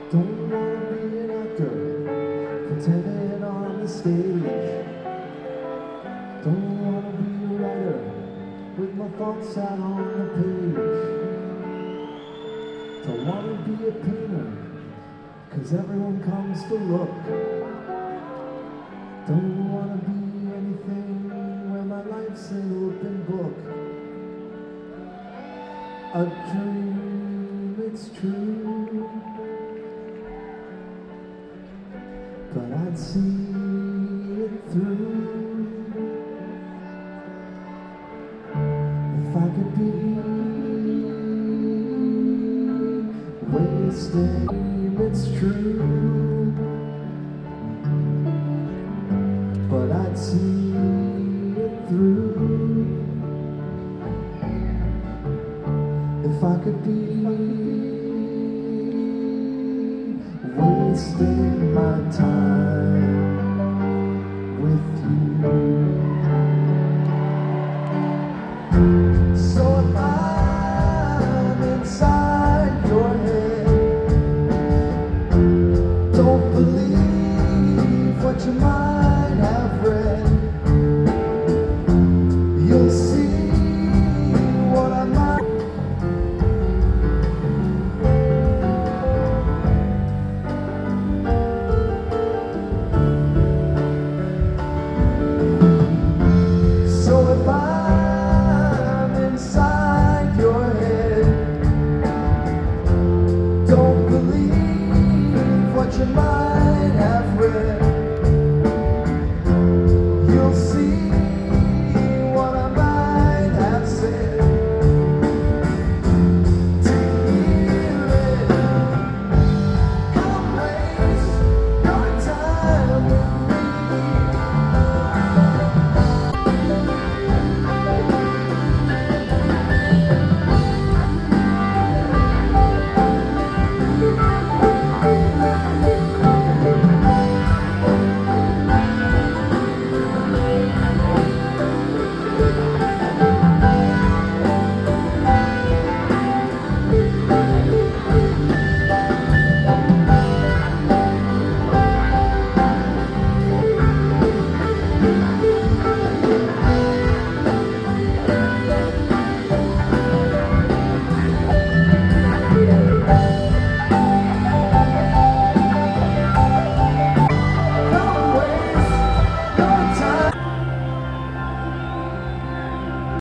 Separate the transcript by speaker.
Speaker 1: Don't wanna be an actor pretending on the stage. Don't wanna be a writer with my thoughts out on the page. Don't wanna be a painter, 'cause everyone comes to look. Don't wanna be anything where my life's an open book. A dream, it's true, but I'd see it through if I could be wasted. It's true, but I'd see it through if I could be wasted.